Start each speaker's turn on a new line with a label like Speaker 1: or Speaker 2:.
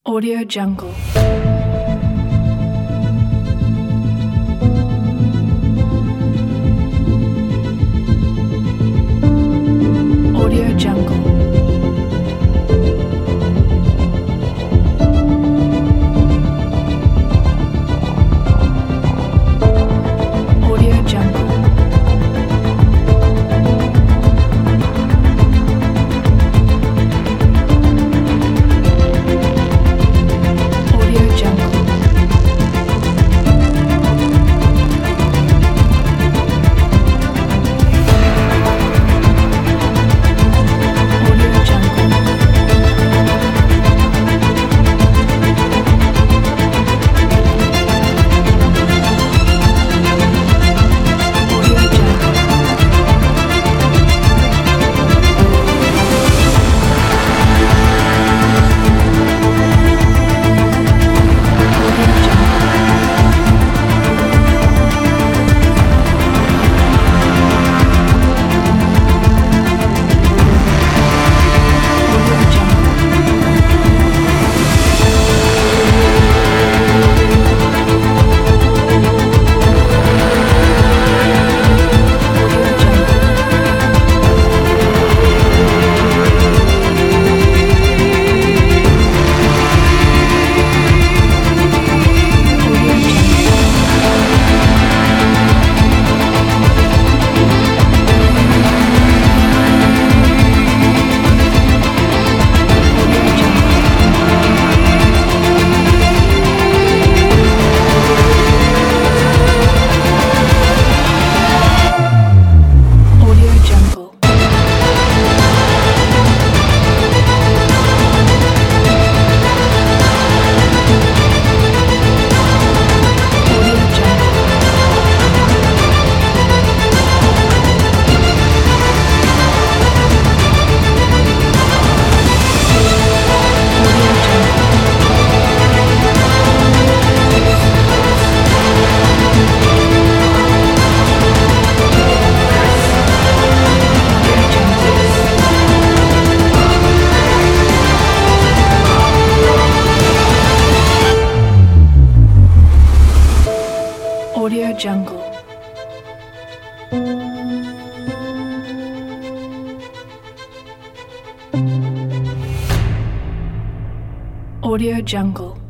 Speaker 1: Audio Jungle. Audio Jungle. Audio Jungle. Audio Jungle. Audio Jungle. Audio Jungle. Audio Jungle. Audio Jungle. Audio Jungle. Audio Jungle. Audio Jungle. Audio Jungle. Audio Jungle. Audio Jungle. Audio Jungle. Audio Jungle. Audio Jungle.